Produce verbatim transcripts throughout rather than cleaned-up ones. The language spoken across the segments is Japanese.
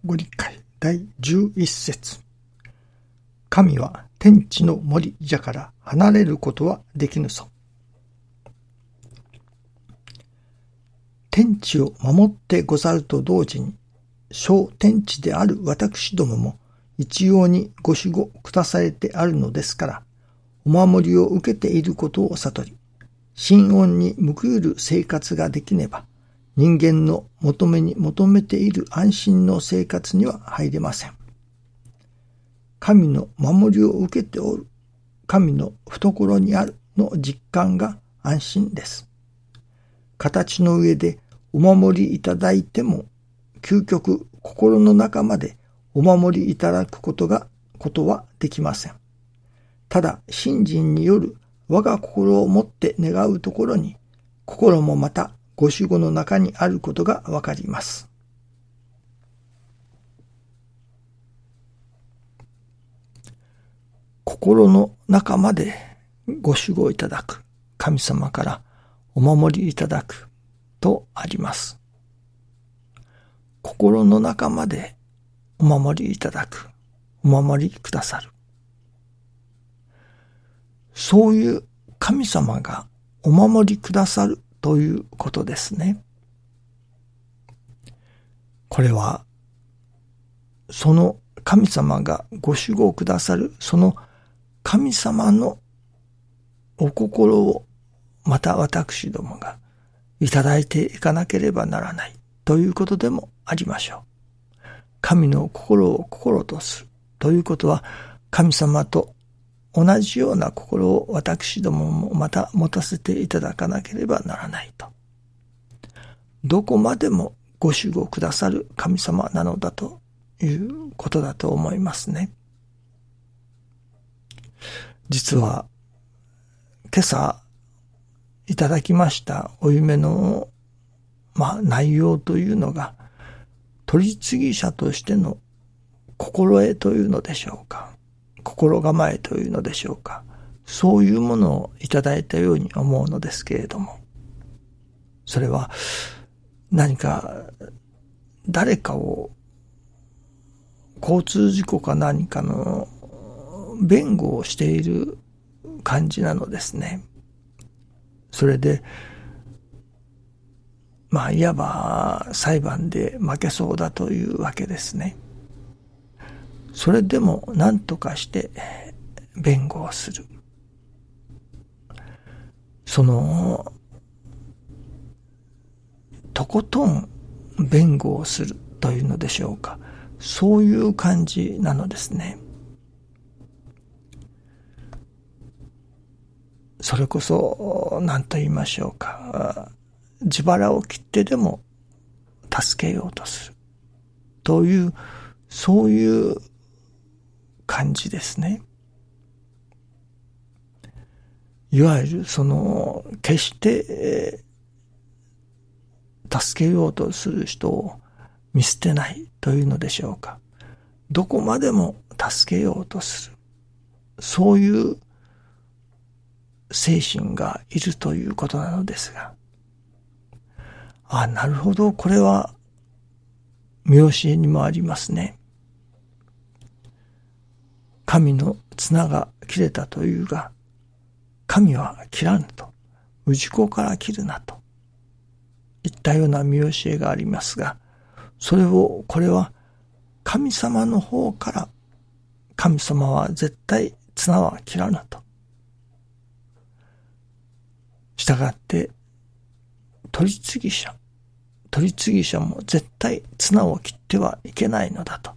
ご理解だいじゅういっ節。神は天地の森じゃから離れることはできぬぞ。天地を守ってござると同時に、小天地である私どもも一様にご守護下されてあるのですから、お守りを受けていることを悟り、心恩に報いる生活ができねば、人間の求めに求めている安心の生活には入れません。神の守りを受けておる、神の懐にあるの実感が安心です。形の上でお守りいただいても、究極心の中までお守りいただくことが、ことはできません。ただ信心による我が心をもって願うところに、心もまたご守護の中にあることがわかります。心の中までご守護いただく、神様からお守りいただくとあります。心の中までお守りいただく、お守りくださる。そういう神様がお守りくださるということですね。これは、その神様がご守護くださる、その神様のお心をまた私どもがいただいていかなければならないということでもありましょう。神の心を心とするということは、神様と同じような心を私どももまた持たせていただかなければならないと。どこまでもご守護くださる神様なのだということだと思いますね。実は今朝いただきましたお夢の、まあ、内容というのが、取り次ぎ者としての心得というのでしょうか、心構えというのでしょうか、そういうものをいただいたように思うのですけれども、それは何か誰かを交通事故か何かの弁護をしている感じなのですね。それでまあいわば裁判で負けそうだというわけですね。それでも何とかして弁護をする。そのとことん弁護をするというのでしょうか、そういう感じなのですね。それこそ何と言いましょうか、自腹を切ってでも助けようとするという、そういう感じですね。いわゆるその決して助けようとする人を見捨てないというのでしょうか、どこまでも助けようとする、そういう精神がいるということなのですが、あ、なるほど、これは見教えにもありますね。神の綱が切れたというが、神は切らぬと、氏子から切るなといったような見教えがありますが、それを、これは神様の方から、神様は絶対綱は切らぬと。したがって取り次ぎ者、取り次ぎ者も絶対綱を切ってはいけないのだと。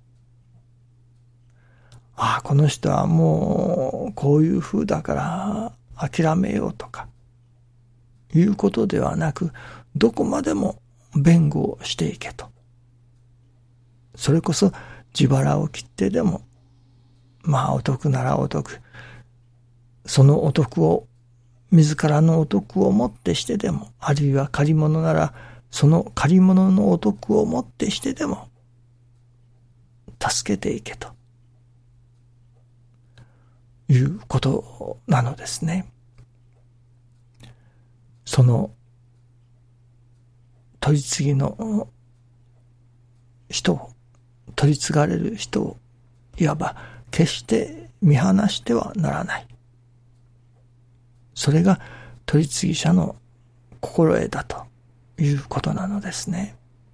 ああ、この人はもうこういう風だから諦めようとかいうことではなく、どこまでも弁護をしていけと。それこそ自腹を切ってでも、まあお得ならお得、そのお得を自らのお得をもってしてでも、あるいは借り物ならその借り物のお得をもってしてでも助けていけということなのですね。その取り次ぎの人を取り継がれる人をいわば決して見放してはならない。それが取り次ぎ者の心得だということなのですね。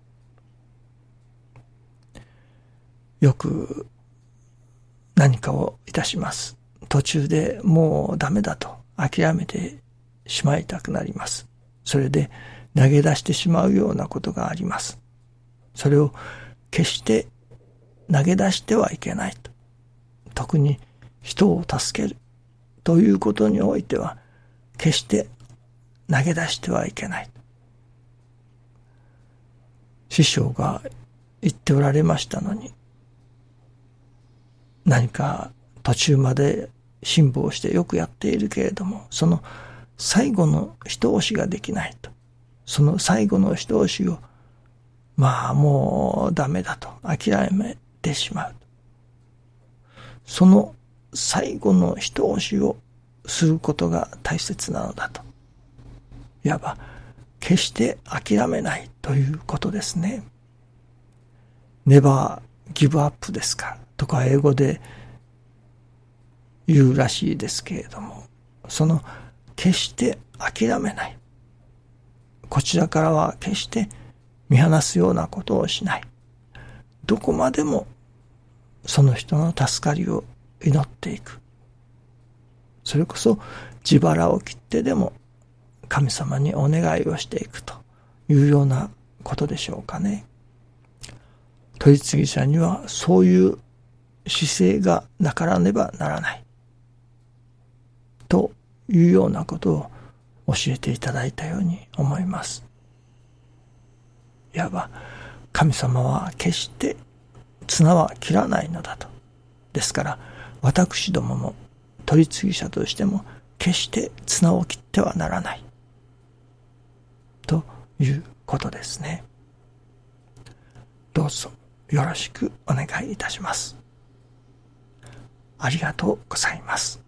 よく何かをいたします。途中でもうダメだと諦めてしまいたくなります。それで投げ出してしまうようなことがあります。それを決して投げ出してはいけないと。特に人を助けるということにおいては決して投げ出してはいけない。師匠が言っておられましたのに、何か途中まで辛抱してよくやっているけれども、その最後の一押しができないと。その最後の一押しを、まあもうダメだと諦めてしまう。その最後の一押しをすることが大切なのだと。いわば決して諦めないということですね。Never give up ですかとか英語で言うらしいですけれども、その決して諦めない。こちらからは決して見放すようなことをしない。どこまでもその人の助かりを祈っていく。それこそ自腹を切ってでも神様にお願いをしていくというようなことでしょうかね。取り次ぎ者にはそういう姿勢がなからねばならないというようなことを教えていただいたように思います。いわば神様は決して綱は切らないのだと。ですから私どもも取り次ぎ者としても決して綱を切ってはならないということですね。どうぞよろしくお願いいたします。ありがとうございます。